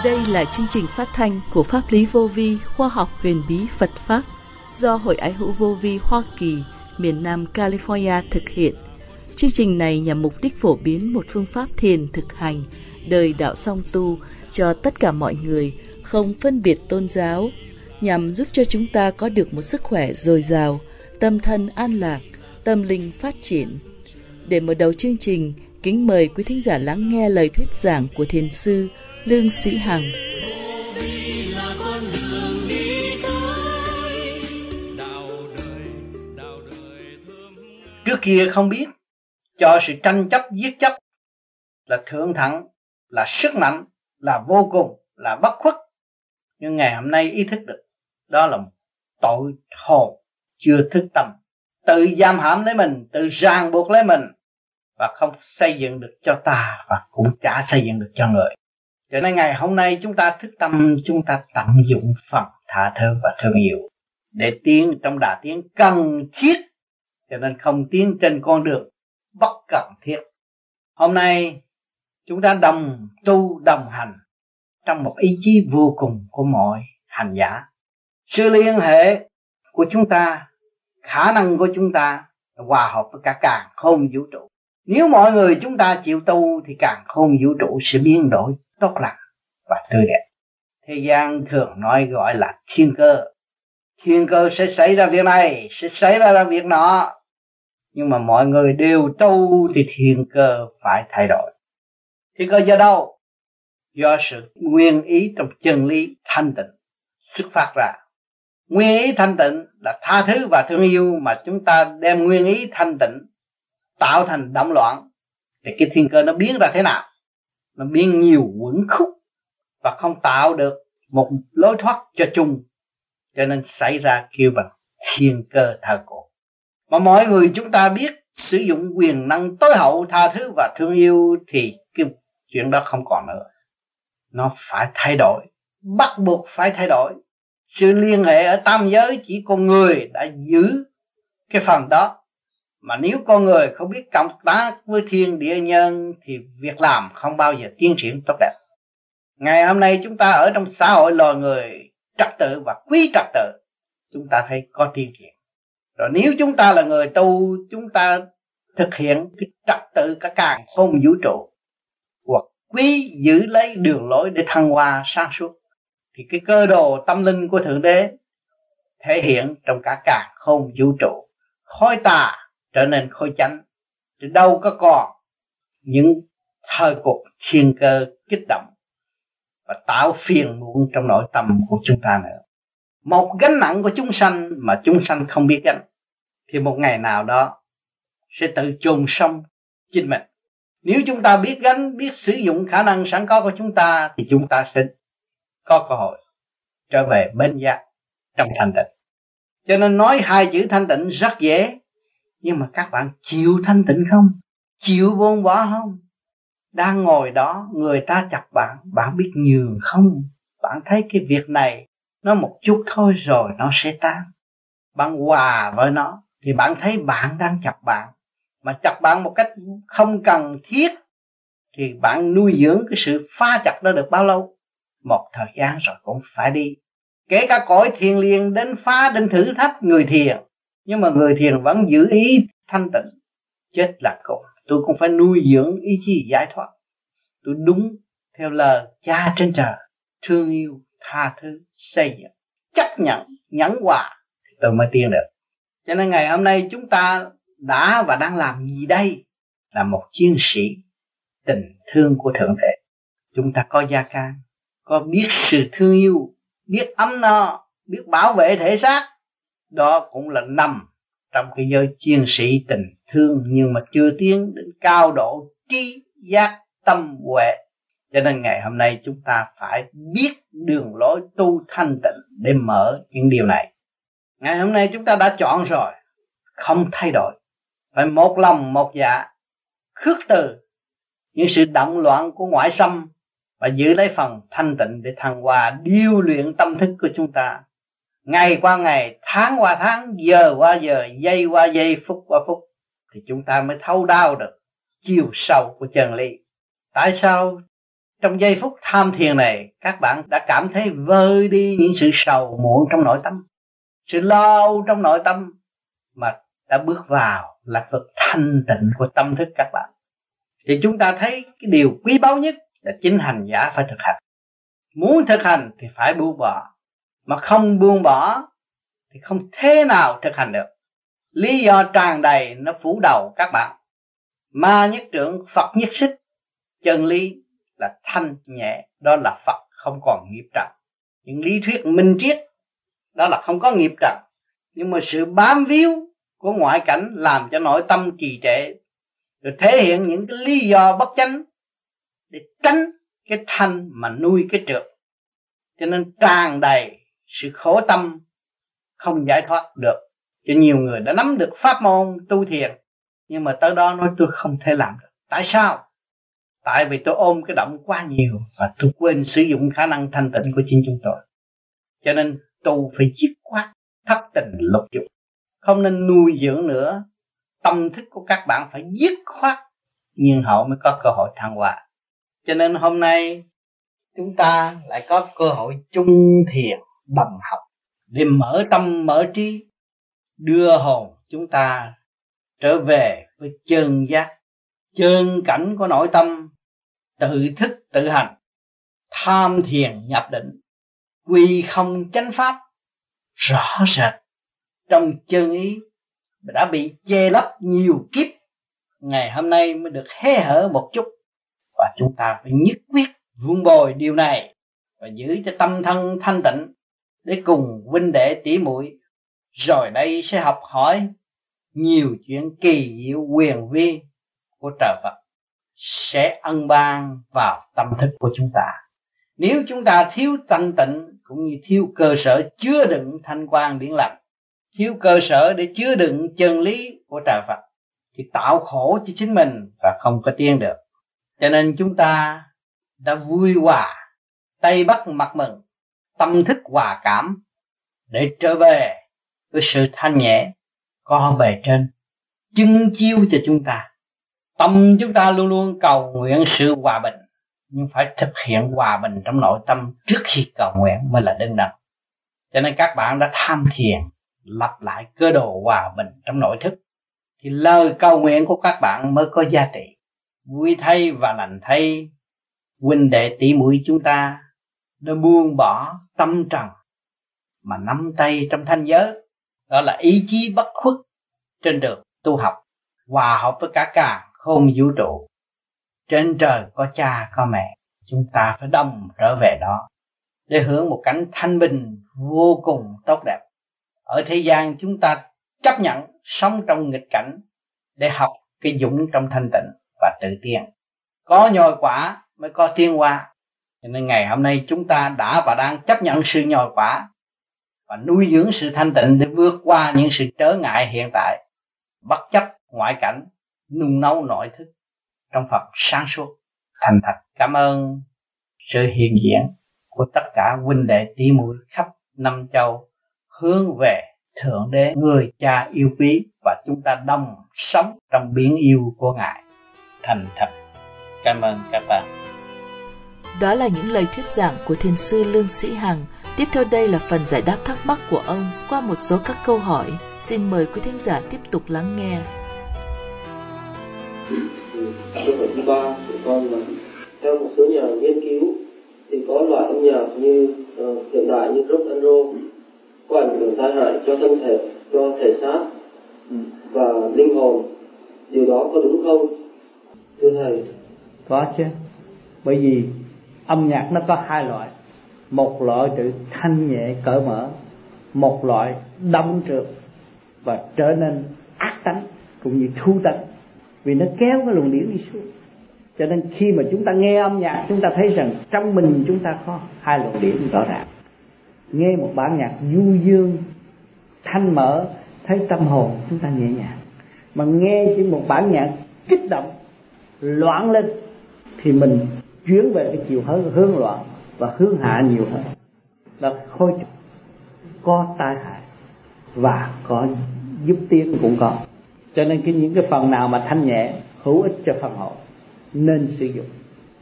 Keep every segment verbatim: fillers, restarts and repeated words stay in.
Đây là chương trình phát thanh của Pháp lý vô vi khoa học huyền bí Phật Pháp do Hội Ái hữu vô vi Hoa Kỳ, miền Nam California thực hiện. Chương trình này nhằm mục đích phổ biến một phương pháp thiền thực hành, đời đạo song tu cho tất cả mọi người, không phân biệt tôn giáo, nhằm giúp cho chúng ta có được một sức khỏe dồi dào, tâm thân an lạc, tâm linh phát triển. Để mở đầu chương trình, kính mời quý thính giả lắng nghe lời thuyết giảng của Thiền sư Lương Sĩ Hằng. Trước kia không biết, cho sự tranh chấp giết chấp là thượng thặng, là sức mạnh, là vô cùng, là bất khuất. Nhưng ngày hôm nay ý thức được, đó là một tội hồn chưa thức tâm, tự giam hãm lấy mình, tự ràng buộc lấy mình, và không xây dựng được cho ta, và cũng chả xây dựng được cho người. Cho nên ngày hôm nay chúng ta thức tâm, chúng ta tận dụng phần tha thứ và thương yêu để tiến trong đà tiến cần thiết. Cho nên không tiến trên con đường bất cần thiết. Hôm nay chúng ta đồng tu đồng hành trong một ý chí vô cùng của mọi hành giả. Sự liên hệ của chúng ta, khả năng của chúng ta hòa hợp với cả càn khôn vũ trụ. Nếu mọi người chúng ta chịu tu thì càn khôn vũ trụ sẽ biến đổi tốt lành và tươi đẹp. Thế gian thường nói gọi là thiên cơ. Thiên cơ sẽ xảy ra việc này, sẽ xảy ra việc nọ. Nhưng mà mọi người đều tu thì thiên cơ phải thay đổi. Thiên cơ do đâu? Do sự nguyên ý trong chân lý thanh tịnh xuất phát ra. Nguyên ý thanh tịnh là tha thứ và thương yêu, mà chúng ta đem nguyên ý thanh tịnh tạo thành động loạn thì cái thiên cơ nó biến ra thế nào? Nó biến nhiều quẩn khúc và không tạo được một lối thoát cho chung, cho nên xảy ra kêu bằng thiên cơ thờ cổ. Mà mọi người chúng ta biết sử dụng quyền năng tối hậu tha thứ và thương yêu thì cái chuyện đó không còn nữa. Nó phải thay đổi, bắt buộc phải thay đổi. Sự liên hệ ở tam giới chỉ con người đã giữ cái phần đó. Mà nếu con người không biết cộng tác với thiên địa nhân thì việc làm không bao giờ tiến triển tốt đẹp. Ngày hôm nay chúng ta ở trong xã hội loài người trật tự và quý trật tự, chúng ta thấy có tiến triển. Rồi nếu chúng ta là người tu, chúng ta thực hiện cái trật tự cả càn khôn vũ trụ, hoặc quý giữ lấy đường lối để thăng hoa sáng suốt, thì cái cơ đồ tâm linh của Thượng Đế thể hiện trong cả càn khôn vũ trụ. Khối tà trở nên khối chánh, thì đâu có còn những thời cuộc thiên cơ kích động và tạo phiền muộn trong nội tâm của chúng ta nữa. Một gánh nặng của chúng sanh mà chúng sanh không biết gánh, thì một ngày nào đó sẽ tự chôn sống chính mình. Nếu chúng ta biết gánh, biết sử dụng khả năng sẵn có của chúng ta, thì chúng ta sẽ có cơ hội trở về bên giác trong thanh tịnh. Cho nên nói hai chữ thanh tịnh rất dễ, nhưng mà các bạn chịu thanh tịnh không? Chịu buông bỏ không? Đang ngồi đó, người ta chọc bạn, bạn biết nhường không? Bạn thấy cái việc này nó một chút thôi rồi nó sẽ tan. Bạn hòa với nó thì bạn thấy bạn đang chọc bạn. Mà chọc bạn một cách không cần thiết thì bạn nuôi dưỡng cái sự pha chọc đó được bao lâu? Một thời gian rồi cũng phải đi. Kể cả cõi thiền liền đến phá, đến thử thách người thiền, nhưng mà người thiền vẫn giữ ý thanh tịnh. Chết là cùng, tôi cũng phải nuôi dưỡng ý chí giải thoát. Tôi đúng theo lời Cha trên trời, thương yêu, tha thứ, xây dựng, chấp nhận, nhẫn hòa thì tôi mới tiến được. Cho nên ngày hôm nay chúng ta đã và đang làm gì đây? Là một chiến sĩ tình thương của Thượng Đế. Chúng ta có gia can, có biết sự thương yêu, biết ấm no, biết bảo vệ thể xác. Đó cũng là nằm trong cái giới chiến sĩ tình thương, nhưng mà chưa tiến đến cao độ trí giác tâm huệ. Cho nên ngày hôm nay chúng ta phải biết đường lối tu thanh tịnh để mở những điều này. Ngày hôm nay chúng ta đã chọn rồi, không thay đổi, phải một lòng một dạ, khước từ những sự động loạn của ngoại xâm và giữ lấy phần thanh tịnh để thăng hoa điêu luyện tâm thức của chúng ta. Ngày qua ngày, tháng qua tháng, giờ qua giờ, giây qua giây, phút qua phút, thì chúng ta mới thấu đáo được chiều sâu của chân lý. Tại sao Trong giây phút tham thiền này, các bạn đã cảm thấy vơi đi những sự sầu muộn trong nội tâm, sự lo âu trong nội tâm, mà đã bước vào là vực thanh tịnh của tâm thức các bạn. Thì chúng ta thấy cái điều quý báu nhất là chính hành giả phải thực hành. Muốn thực hành thì phải buông bỏ, mà không buông bỏ thì không thế nào thực hành được. Lý do tràn đầy nó phủ đầu các bạn. Ma nhất trượng, Phật nhất xích. Chân lý là thanh nhẹ, đó là Phật không còn nghiệp trần. Những lý thuyết minh triết đó là không có nghiệp trần. Nhưng mà sự bám víu của ngoại cảnh làm cho nội tâm trì trệ, rồi thể hiện những cái lý do bất chánh để tránh cái thanh mà nuôi cái trượt. Cho nên tràn đầy sự khổ tâm, không giải thoát được. Cho nhiều người đã nắm được pháp môn tu thiền, nhưng mà tới đó nói tôi không thể làm được. Tại sao? Tại vì tôi ôm cái động quá nhiều và tôi quên sử dụng khả năng thanh tịnh của chính chúng tôi. Cho nên tu phải dứt khoát, thất tình lục dục, không nên nuôi dưỡng nữa. Tâm thức của các bạn phải dứt khoát, nhiên hậu mới có cơ hội thăng hoa. Cho nên hôm nay chúng ta lại có cơ hội chung thiền đồng học để mở tâm mở trí, đưa hồn chúng ta trở về với chân giác, chân cảnh của nội tâm, tự thức tự hành, tham thiền nhập định, quy không chánh pháp, rõ rệt trong chân ý đã bị che lấp nhiều kiếp, ngày hôm nay mới được hé hở một chút. Và chúng ta phải nhất quyết vun bồi điều này và giữ cho tâm thân thanh tịnh để cùng huynh đệ tỷ muội rồi đây sẽ học hỏi nhiều chuyện kỳ diệu quyền vi của trời Phật sẽ ân ban vào tâm thức của chúng ta. Nếu chúng ta thiếu thanh tịnh cũng như thiếu cơ sở chứa đựng thanh quan điển lành, thiếu cơ sở để chứa đựng chân lý của trời Phật, thì tạo khổ cho chính mình và không có tiến được. Cho nên chúng ta đã vui hòa, tay bắt mặt mừng, tâm thức hòa cảm để trở về với sự thanh nhẹ có bề trên chứng chiếu cho chúng ta. Tâm chúng ta luôn luôn cầu nguyện sự hòa bình, nhưng phải thực hiện hòa bình trong nội tâm trước khi cầu nguyện mới là đơn đẳng. Cho nên các bạn đã tham thiền, lặp lại cơ đồ hòa bình trong nội thức, thì lời cầu nguyện của các bạn mới có giá trị. Vui thay và lành thay, huynh đệ tỷ muội chúng ta đã buông bỏ tâm trần mà nắm tay trong thanh giới, đó là ý chí bất khuất trên đường tu học, hòa hợp với cả càn khôn vũ trụ. Trên trời có cha có mẹ, chúng ta phải đồng trở về đó để hưởng một cảnh thanh bình vô cùng tốt đẹp. Ở thế gian chúng ta chấp nhận sống trong nghịch cảnh để học cái dũng trong thanh tịnh và tự tiến. Có nhồi quả mới có tiến hóa. Cho nên ngày hôm nay chúng ta đã và đang chấp nhận sự nhồi quả và nuôi dưỡng sự thanh tịnh để vượt qua những sự trở ngại hiện tại, bất chấp ngoại cảnh, nung nấu nội thức trong Phật sáng suốt. Thành thật cảm ơn sự hiện diện của tất cả huynh đệ tỷ muội khắp năm châu hướng về Thượng Đế, người cha yêu quý, và chúng ta đồng sống trong biển yêu của Ngài. Thành thật cảm ơn các bạn. Đó là những lời thuyết giảng của Thiền sư Lương Sĩ Hằng. Tiếp theo đây là phần giải đáp thắc mắc của ông qua một số các câu hỏi. Xin mời quý thính giả tiếp tục lắng nghe. Câu hỏi thứ ba của con là theo một số nhà nghiên cứu thì có loại âm nhạc như uh, hiện đại như rock and roll có ảnh hưởng tai hại cho thân thể, cho thể xác và linh hồn. Điều đó có đúng không, thưa thầy? Có chứ, bởi vì âm nhạc nó có hai loại, một loại tự thanh nhẹ cởi mở, một loại đâm trượt và trở nên ác tánh cũng như thu tánh, vì nó kéo cái luồng điển đi xuống. Cho nên khi mà chúng ta nghe âm nhạc, chúng ta thấy rằng trong mình chúng ta có hai luồng điển rõ ràng. Nghe một bản nhạc du dương thanh mở, thấy tâm hồn chúng ta nhẹ nhàng. Mà nghe chỉ một bản nhạc kích động loạn lên thì mình chuyển về cái chiều hướng, hướng loạn và hướng hạ nhiều hơn. Đó khôi trục, có tai hại và có giúp tiến cũng có. Cho nên cái những cái phần nào mà thanh nhẹ hữu ích cho phần hồn nên sử dụng.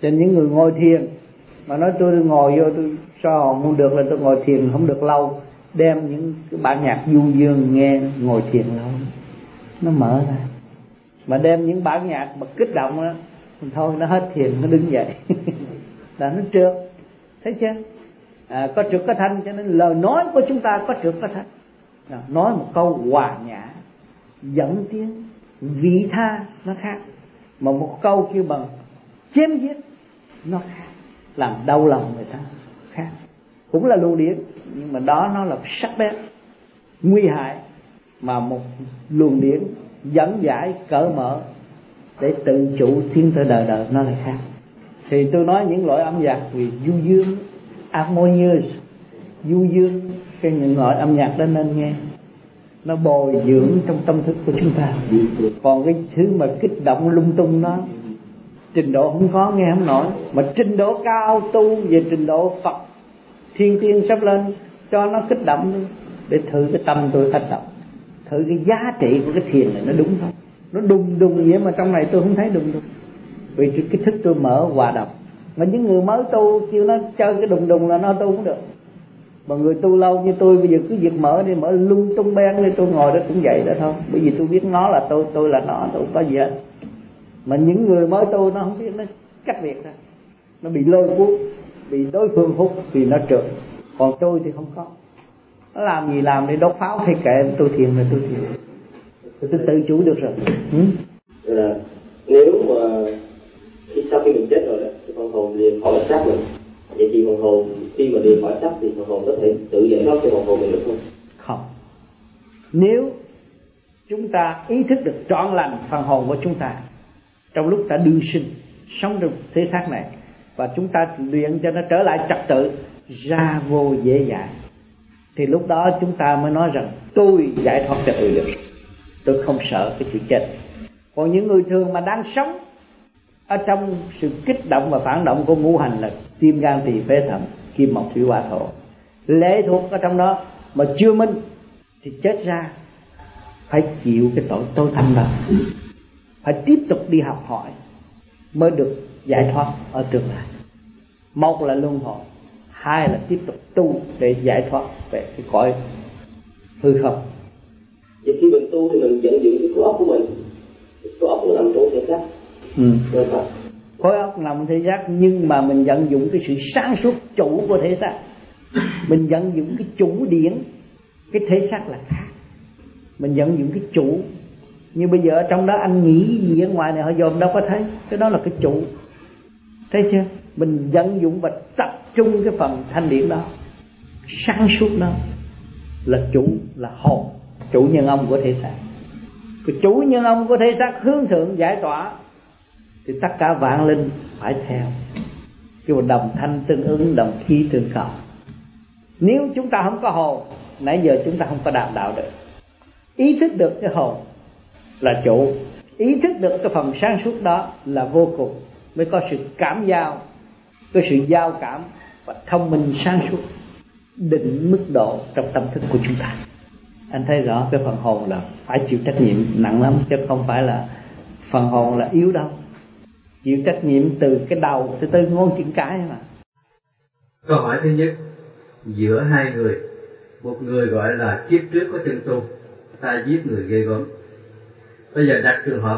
Cho những người ngồi thiền mà nói tôi ngồi vô tôi so hồn không được là tôi ngồi thiền không được lâu, đem những cái bản nhạc du dương nghe ngồi thiền lâu nó mở ra, mà đem những bản nhạc mà kích động đó thôi nó hết thiền, nó đứng dậy là nó trượt, thấy chưa? À, có trượt có thanh, cho nên lời nói của chúng ta có trượt có thanh. À, nói một câu hòa nhã dẫn tiếng vị tha nó khác, mà một câu kêu bằng chém giết nó khác, làm đau lòng người ta khác. Cũng là luồng điển, nhưng mà đó nó là sắc bén nguy hại, mà một luồng điển dẫn giải cởi mở để tự chủ tiến tới đời đời nó lại khác. Thì tôi nói những loại âm nhạc vì du dương, harmonious, du dương, cái những loại âm nhạc đó nên nghe, nó bồi dưỡng trong tâm thức của chúng ta. Còn cái thứ mà kích động lung tung đó, trình độ không có nghe không nổi, mà trình độ cao tu về trình độ Phật thiên tiên sắp lên cho nó kích động đi, để thử cái tâm tôi kích động, thử cái giá trị của cái thiền này nó đúng không. Nó đùng đùng vậy mà trong này tôi không thấy đùng đùng, vì cái thức tôi mở hòa đồng. Mà những người mới tu kêu nó chơi cái đùng đùng là nó tu cũng được. Mà người tu lâu như tôi bây giờ cứ việc mở đi, mở lung tung beng đi, tôi ngồi đó cũng vậy đó thôi. Bởi vì tôi biết nó là tôi, tôi là nó, tôi không có gì hết. Mà những người mới tu nó không biết, nó cách biệt ra, nó bị lôi cuốn, bị đối phương hút thì nó trượt. Còn tôi thì không có, nó làm gì làm để đốt pháo thì kệ, tôi thiền là tôi thiền, tôi, tôi tự chủ được rồi. Ừ? Là nếu mà khi sau khi mình chết rồi đó, thì phần hồn liền khỏi xác mình, vậy thì phần hồn khi mà liền khỏi xác thì phần hồn có thể tự giải thoát cho phần hồn mình được không? Không. Nếu chúng ta ý thức được trọn lành phần hồn của chúng ta trong lúc ta đương sinh sống trong thế xác này, và chúng ta luyện cho nó trở lại trật tự, ra vô dễ dãi, thì lúc đó chúng ta mới nói rằng tôi giải thoát cho tôi được, tôi không sợ cái chuyện chết. Còn những người thường mà đang sống ở trong sự kích động và phản động của ngũ hành là tim gan tỳ phế thận kim mộc thủy hỏa thổ, lệ thuộc ở trong đó mà chưa minh, thì chết ra phải chịu cái tội tối thâm đó, phải tiếp tục đi học hỏi mới được giải thoát ở tương lai. Một là luân hồi, hai là tiếp tục tu để giải thoát về cái cõi hư không. Vậy khi mình tu thì mình vận dụng cái khối óc của mình, khối óc nó nằm trong thể xác. Ừ. Khối óc nằm thể xác, nhưng mà mình vận dụng cái sự sáng suốt chủ của thể xác, mình vận dụng cái chủ điển. Cái thể xác là khác, mình vận dụng cái chủ. Như bây giờ ở trong đó anh nghĩ gì ở ngoài này họ dòm đâu có thấy, cái đó là cái chủ, thấy chưa? Mình vận dụng và tập trung cái phần thanh điển đó, sáng suốt đó là chủ, là hồn, chủ nhân ông của thể xác. Cái chủ nhân ông của thể xác hướng thượng giải tỏa thì tất cả vạn linh phải theo, kêu đồng thanh tương ứng, đồng khí tương cầu. Nếu chúng ta không có hồn, nãy giờ chúng ta không có đạt đạo được. Ý thức được cái hồn là chủ, ý thức được cái phần sáng suốt đó là vô cùng, mới có sự cảm giao, có sự giao cảm và thông minh sáng suốt định mức độ trong tâm thức của chúng ta. Anh thấy rõ cái phần hồn là phải chịu trách nhiệm nặng lắm, chứ không phải là phần hồn là yếu đâu. Chịu trách nhiệm từ cái đầu tới tới ngón chân cái mà. Câu hỏi thứ nhất, giữa hai người, một người gọi là kiếp trước có chân tu, ta giết người ghê gớm. Bây giờ đặt trường hợp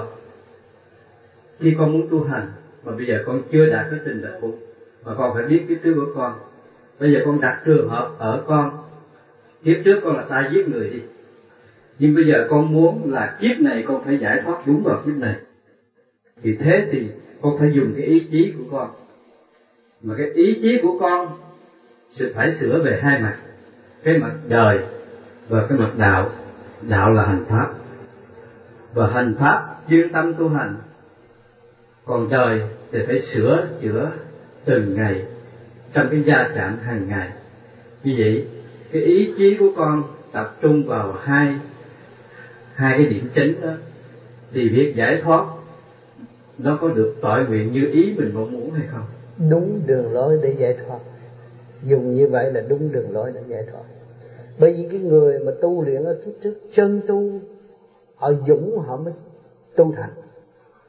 khi con muốn tu hành mà bây giờ con chưa đạt cái trình độ mà con phải biết kiếp trước của con. Bây giờ con đặt trường hợp ở con, kiếp trước con là ta giết người đi, nhưng bây giờ con muốn là kiếp này con phải giải thoát đúng vào kiếp này, thì thế thì con phải dùng cái ý chí của con. Mà cái ý chí của con sẽ phải sửa về hai mặt, cái mặt đời và cái mặt đạo. Đạo là hành pháp, và hành pháp chuyên tâm tu hành, còn đời thì phải sửa chữa từng ngày trong cái gia chạm hàng ngày. Như vậy cái ý chí của con tập trung vào hai hai cái điểm chính đó, thì việc giải thoát nó có được tọa nguyện như ý mình mong muốn hay không? Đúng đường lối để giải thoát, dùng như vậy là đúng đường lối để giải thoát. Bởi vì cái người mà tu luyện ở kiếp trước chân tu, họ dũng họ mới tu thành.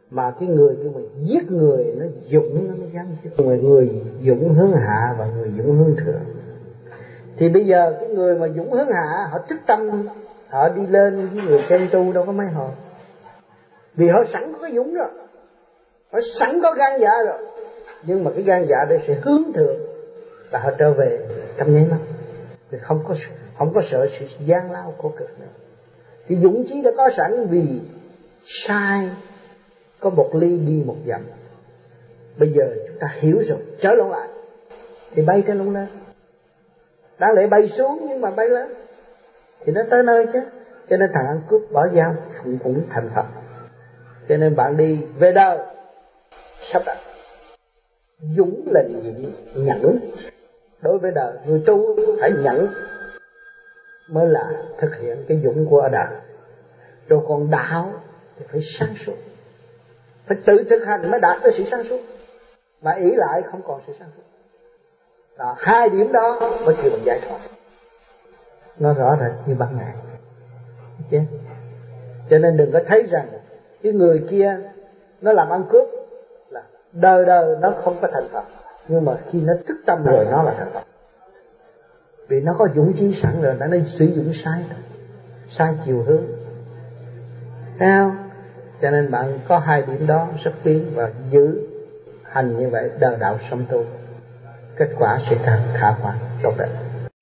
Mà cái người kia mà giết người nó dũng nó mới dám giết người. Người dũng hướng hạ và người dũng hướng thượng. Thì bây giờ cái người mà dũng hướng hạ, họ thức tâm, họ đi lên, cái người chân tu đâu có mấy họ. Vì họ sẵn có cái dũng rồi, họ sẵn có gan dạ rồi. Nhưng mà cái gan dạ đây sẽ hướng thượng, là họ trở về trong nháy mắt. Thì không có không có sợ sự gian lao khổ cực nữa. Thì dũng chí đã có sẵn, vì sai có một ly đi một dặm. Bây giờ chúng ta hiểu rồi, trở lộn lại thì bay trên lông lên. Đáng lẽ bay xuống nhưng mà bay lên thì nó tới nơi chứ. Cho nên thằng ăn cướp bỏ dao cũng, cũng thành Phật. Cho nên bạn đi về đời sắp đặt. Dũng là gì? Nhẫn. Đối với đời, người tu phải nhẫn mới là thực hiện cái dũng của ở đời. Rồi còn đạo thì phải sáng suốt, phải tự thực hành mới đạt tới sự sáng suốt. Mà ý lại không còn sự sáng suốt. Đó, hai điểm đó mới kêu bằng giải thoát. Nó rõ rệt như ban ngày. Okay. Cho nên đừng có thấy rằng cái người kia nó làm ăn cướp là đời đời nó không có thành Phật. Nhưng mà khi nó thức tâm rồi nó là thành Phật. Vì nó có dũng chí sẵn rồi, nó nên sử dụng sai sai chiều hướng. Thấy không? Cho nên bạn có hai điểm đó rất tiến và giữ hành như vậy đời đạo sống tu, kết quả sẽ càng khả quan tốt đẹp.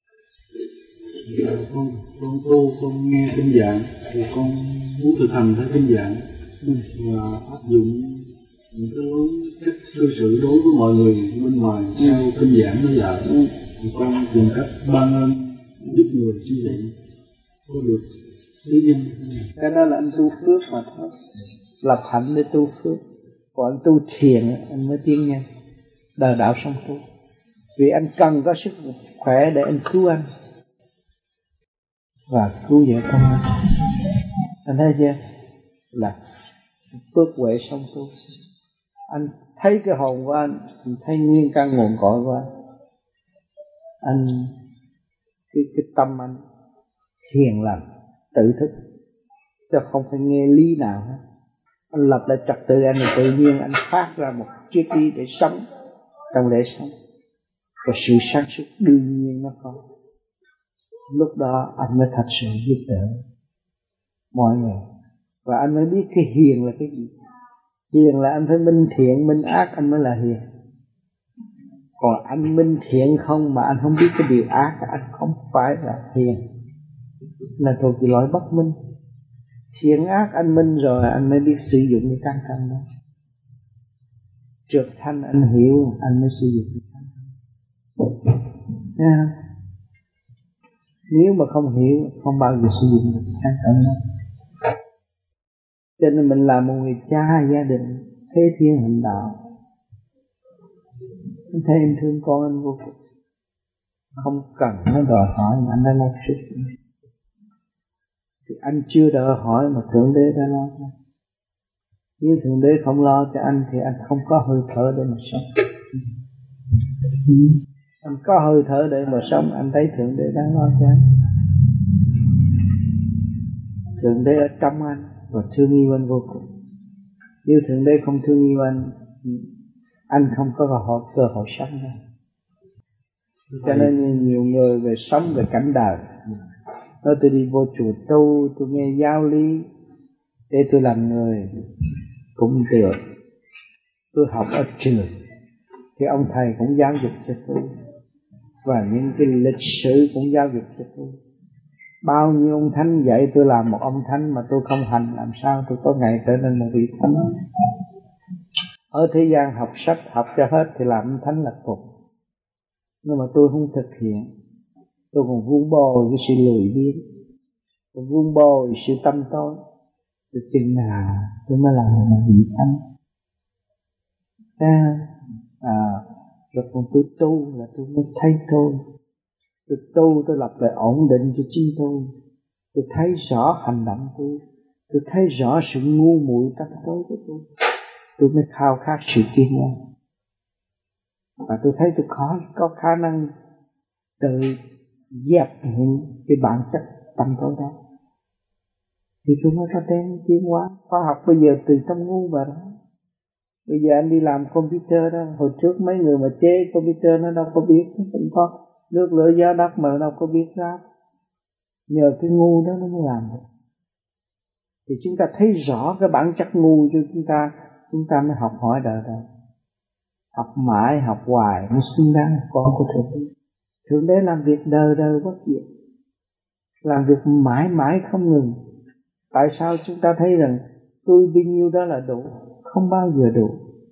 Con, con tu, con nghe kinh giảng thì con muốn thực hành theo kinh giảng và áp dụng những cái lối cách cư xử đối với mọi người bên ngoài theo kinh giảng nó dạy. Thì con tìm cách ban ơn giúp người như vậy có được lý nhân. Cái đó là anh tu phước mà thôi, lập hạnh để tu phước. Còn anh tu thiền anh mới tiến nhanh đời đạo sống tu. Vì anh cần có sức khỏe để anh cứu anh và cứu vợ con anh. Anh thấy chưa? Là phước huệ sống tu. Anh thấy cái hồn của anh, anh thấy nguyên căn nguồn cội của anh. Anh cái, cái tâm anh hiền lành, tự thức, chứ không phải nghe lý nào hết. Anh lập lại trật tự anh thì tự nhiên anh phát ra một triết lý để sống trong lễ sống. Và sự sáng suốt đương nhiên nó có. Lúc đó anh mới thật sự giúp đỡ mọi người. Và anh mới biết cái hiền là cái gì. Hiền là anh phải minh thiện, minh ác anh mới là hiền. Còn anh minh thiện không mà anh không biết cái điều ác, anh không phải là hiền, là thuộc về loại bất minh. Thiện ác anh minh rồi anh mới biết sử dụng cái căn thân đó. Trượt thanh anh hiểu, anh mới sử dụng cái căn thân. Yeah. Nếu mà không hiểu, không bao giờ sử dụng được cái căn thân đó. Cho nên mình là một người cha gia đình, thế thiên hành đạo. Anh thấy anh thương con anh vô cùng. Không cần nó đòi hỏi mà anh đã làm sức. Thì anh chưa đòi hỏi mà Thượng Đế đã lo cho. Nếu Thượng Đế không lo cho anh thì anh không có hơi thở để mà sống. Anh có hơi thở để mà sống, anh thấy Thượng Đế đang lo cho anh. Thượng Đế ở trong anh và thương yêu anh vô cùng. Nếu Thượng Đế không thương yêu anh, anh không có cơ hội, cơ hội sống đâu. Cho nên nhiều người về sống về cảnh đời. Nói tôi đi vô chùa tu, tôi nghe giáo lý để tôi làm người cũng được. Tôi học ở trường thì ông thầy cũng giáo dục cho tôi, và những cái lịch sử cũng giáo dục cho tôi. Bao nhiêu ông thánh dạy tôi làm một ông thánh mà tôi không hành, làm sao tôi có ngày trở nên một vị thánh? Ở thế gian học sách học cho hết thì làm ông thánh là cùng, nhưng mà tôi không thực hiện. Tôi còn vun bồi cái sự lười biếng, tôi vun bồi sự tâm tối. Tôi chừng nào tôi mới làm một vị thánh. À, à, rồi còn tôi tu là tôi mới thấy tôi. Tôi tu tôi lập lại ổn định cho chính tôi. Tôi thấy rõ hành động tôi. Tôi thấy rõ sự ngu muội tâm tối của tôi. Tôi mới khao khát sự tiến hóa. Và tôi thấy tôi khó có khả năng tự dẹp hiện cái bản chất tâm tối đó. Thì tôi mới có đến tiến hóa. Khoa học bây giờ từ tâm ngu vào đó. Bây giờ anh đi làm computer đó, hồi trước mấy người mà chế computer nó đâu có biết, nó cũng có nước lửa gió đất mà nó đâu có biết ráp. Nhờ cái ngu đó nó mới làm được. Thì chúng ta thấy rõ cái bản chất ngu cho chúng ta, chúng ta mới học hỏi đời đời. Học mãi, học hoài mới xứng đáng là con của Thượng Đế. Thượng Đế làm việc đời đời bất diệt, làm việc mãi mãi không ngừng. Tại sao chúng ta thấy rằng tôi bao nhiêu đó là đủ? Không bao giờ đủ.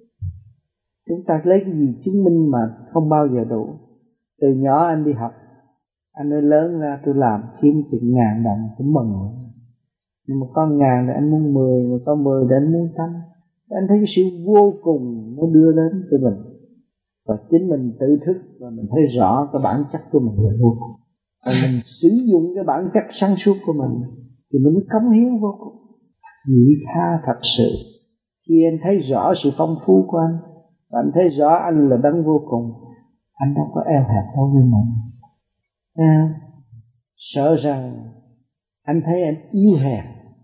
Chúng ta lấy cái gì chứng minh mà không bao giờ đủ? Từ nhỏ anh đi học, anh ấy lớn ra tôi làm kiếm chừng ngàn đồng cũng mừng. Nhưng mà có ngàn thì anh muốn mười, mà có mười thì anh muốn trăm. Anh thấy cái sự vô cùng nó đưa đến cho mình, và chính mình tự thức và mình thấy rõ cái bản chất của mình là vô cùng. Và mình sử dụng cái bản chất sáng suốt của mình thì mình mới cống hiến vô cùng. Vị tha thật sự. Khi anh thấy rõ sự phong phú của anh, và anh thấy rõ anh là đấng vô cùng, anh đâu có eo hẹp đối với mình. À, sợ rằng anh thấy anh yếu hèn,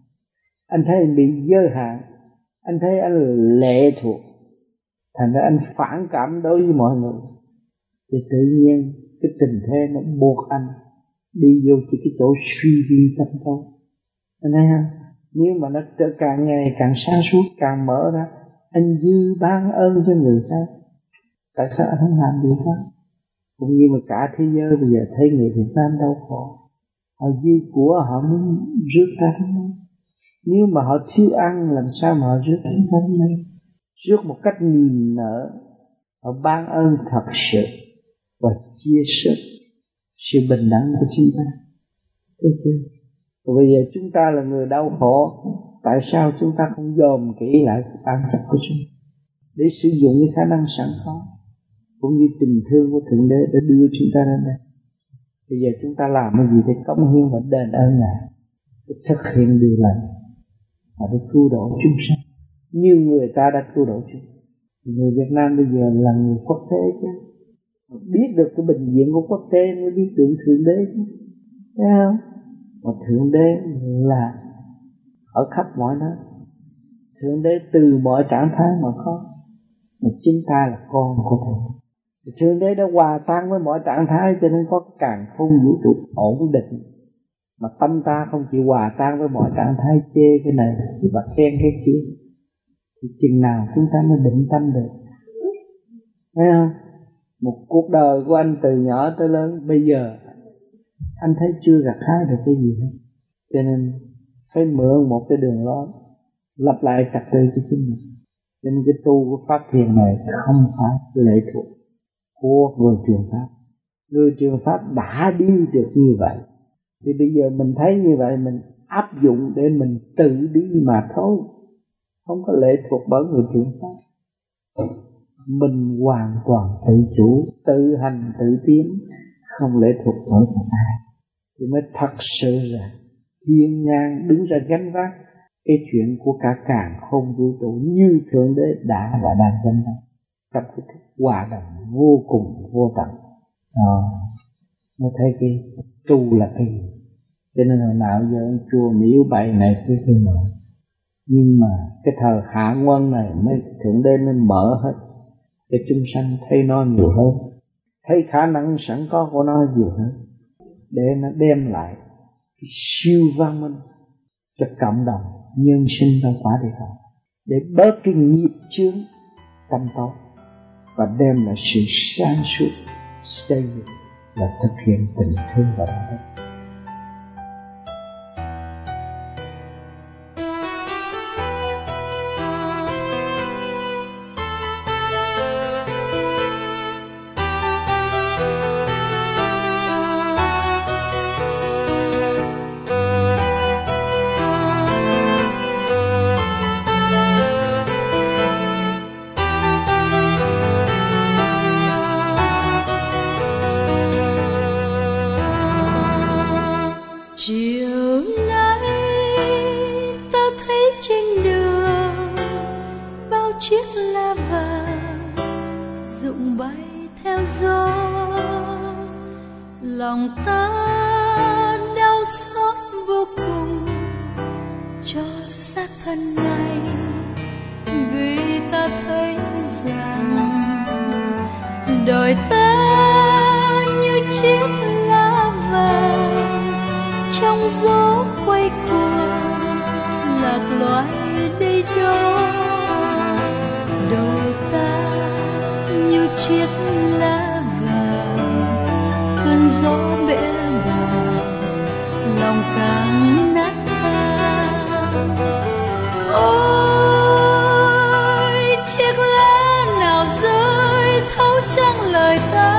anh thấy anh bị giới hạn, anh thấy anh lệ thuộc, thành ra anh phản cảm đối với mọi người. Thì tự nhiên cái tình thế nó buộc anh đi vô cái chỗ suy vi tâm tối. Anh thấy không? Nếu mà nó càng ngày càng sáng suốt, càng mở ra, anh dư ban ơn cho người khác. Tại sao anh không làm điều đó? Cũng như mà cả thế giới bây giờ thấy người Việt Nam đau khổ, họ dư của họ muốn rước ra đến đây. Nếu mà họ thiếu ăn, làm sao mà họ rước đến đây? Rước một cách niềm nở, họ ban ơn thật sự và chia sẻ sự bình đẳng của chúng ta. Thấy chưa? Và bây giờ chúng ta là người đau khổ, tại sao chúng ta không dòm kỹ lại bản chất của chúng ta để sử dụng cái khả năng sẵn có cũng như tình thương của Thượng Đế để đưa chúng ta đến đây? Bây giờ chúng ta làm cái gì để cống hiến và đền ơn Ngài, để thực hiện điều lành và để cứu độ chúng sanh như người ta đã cứu độ chúng. Người Việt Nam bây giờ là người quốc tế chứ, biết được cái bình diện của quốc tế mới biết được Thượng Đế chứ, thấy không? Mà Thượng Đế là ở khắp mọi nơi, Thượng Đế từ mọi trạng thái mà có, mà chính ta là con của Thượng Đế. Thượng Đế đã hòa tan với mọi trạng thái, cho nên có càn khôn vũ trụ ổn định. Mà tâm ta không chịu hòa tan với mọi trạng thái, chê cái này và khen cái kia, thì chừng nào chúng ta mới định tâm được? Thấy không? Một cuộc đời của anh từ nhỏ tới lớn, bây giờ anh thấy chưa gặt hái được cái gì hết, cho nên phải mượn một cái đường lối lập lại trật tự cho chính mình. Cho nên cái tu của pháp thiền này không phải lệ thuộc của người truyền pháp. Người truyền pháp đã đi được như vậy, thì bây giờ mình thấy như vậy mình áp dụng để mình tự đi mà thôi, không có lệ thuộc bởi người truyền pháp. Mình hoàn toàn tự chủ, tự hành tự tiến, không lệ thuộc bởi một ai, thì mới thật sự là hiên ngang đứng ra gánh vác cái chuyện của cả càn khôn vũ trụ như Thượng Đế đã và đang gánh vác trong cái thức hòa đồng vô cùng vô tận. Đó, mới thấy cái tu là cái gì. Cho nên hồi nào giờ chùa miếu bày này cái kia nọ, nhưng mà cái thời hạ quân này mới Thượng Đế mới mở hết để chúng sanh thấy nó nhiều hơn, thấy khả năng sẵn có của nó nhiều hơn, để nó đem lại cái siêu văn minh cho cộng đồng nhân sinh trong quả địa cầu, để bớt cái nghiệp chướng tâm tối và đem lại sự sáng suốt xây dựng và thực hiện tình thương và đạo đức. Thân này vì ta ta thấy rằng đời ta như chiếc lá vàng trong gió quay cuồng, lạc loài đây đó. Đời ta như chiếc lá vàng, cơn gió bẽ bàng, lòng càng nát tan. Ôi chiếc lá nào rơi thấu trăng lời ta,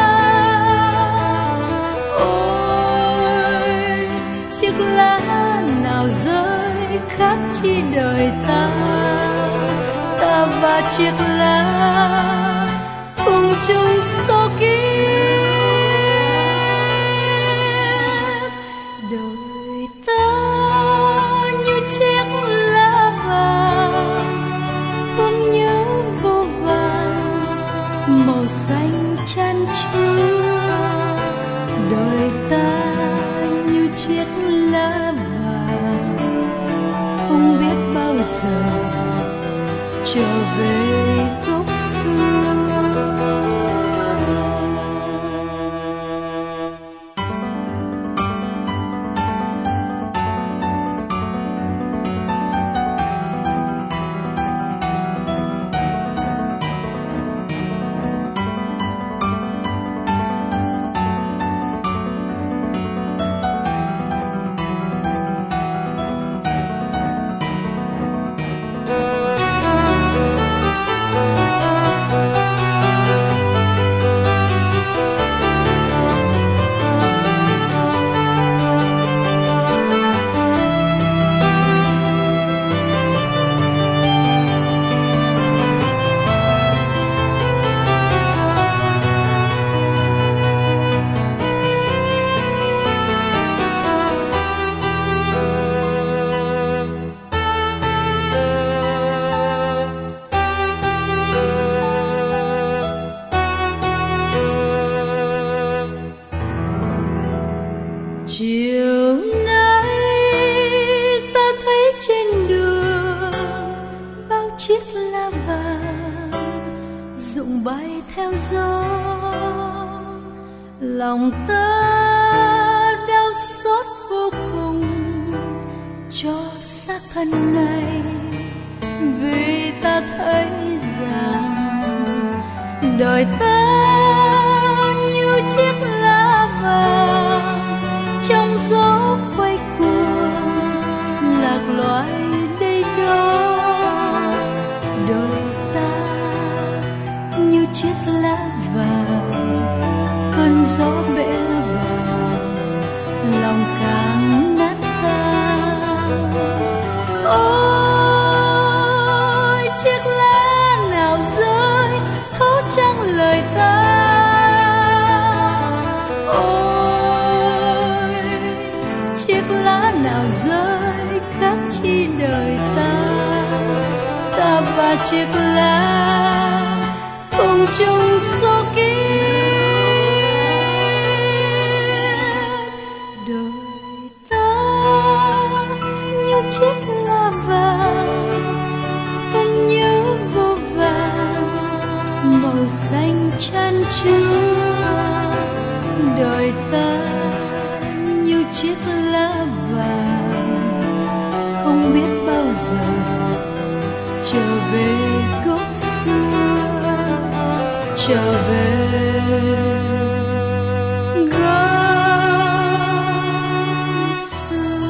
ôi chiếc lá nào rơi khác chi đời ta. Ta và chiếc lá cùng chung số kiếp. Đời ta như chiếc lá vàng, thương nhớ vô vàn, màu xanh chan chứa. Đời ta như chiếc lá vàng, không biết bao giờ trở về gốc xưa. Chiều nay ta thấy trên đường bao chiếc lá vàng rụng bay theo gió. Lòng ta đau xót vô cùng cho xác thân này, vì ta thấy rằng đời ta như chiếc lá vàng trong gió quay cuồng, lạc loài đây đó. Đời ta như chiếc lá vàng, cơn gió bẽ bàng, lòng càng nát tan. Ôi chiếc lá nào rơi thấu trăng lời ta, chiếc lá nào rơi khác chi đời ta. Ta và chiếc lá cùng chung số kiếp. Đời ta như chiếc lá vàng, thân nhớ vô vàn, màu xanh chan chứa. Đời ta như chiếc lá vàng, không biết bao giờ trở về gốc xưa, trở về gốc xưa.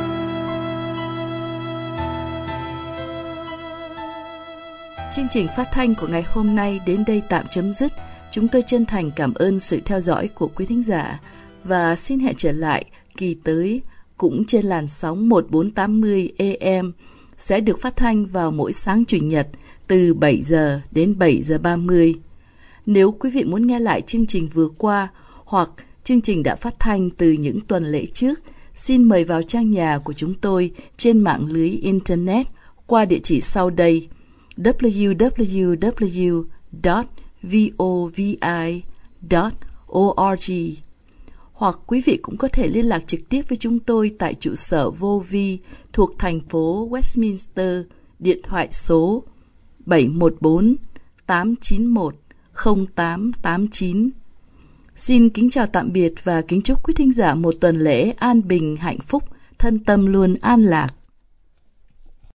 Chương trình phát thanh của ngày hôm nay đến đây tạm chấm dứt. Chúng tôi chân thành cảm ơn sự theo dõi của quý thính giả và xin hẹn trở lại kỳ tới cũng trên làn sóng một nghìn bốn trăm tám mươi A M, sẽ được phát thanh vào mỗi sáng Chủ nhật từ bảy giờ đến bảy giờ ba mươi. Nếu quý vị muốn nghe lại chương trình vừa qua hoặc chương trình đã phát thanh từ những tuần lễ trước, xin mời vào trang nhà của chúng tôi trên mạng lưới Internet qua địa chỉ sau đây: w w w chấm vovi chấm org. Hoặc quý vị cũng có thể liên lạc trực tiếp với chúng tôi tại trụ sở vô vi thuộc thành phố Westminster, điện thoại số bảy một bốn tám chín một không tám tám chín. Xin kính chào tạm biệt và kính chúc quý thính giả một tuần lễ an bình, hạnh phúc, thân tâm luôn an lạc.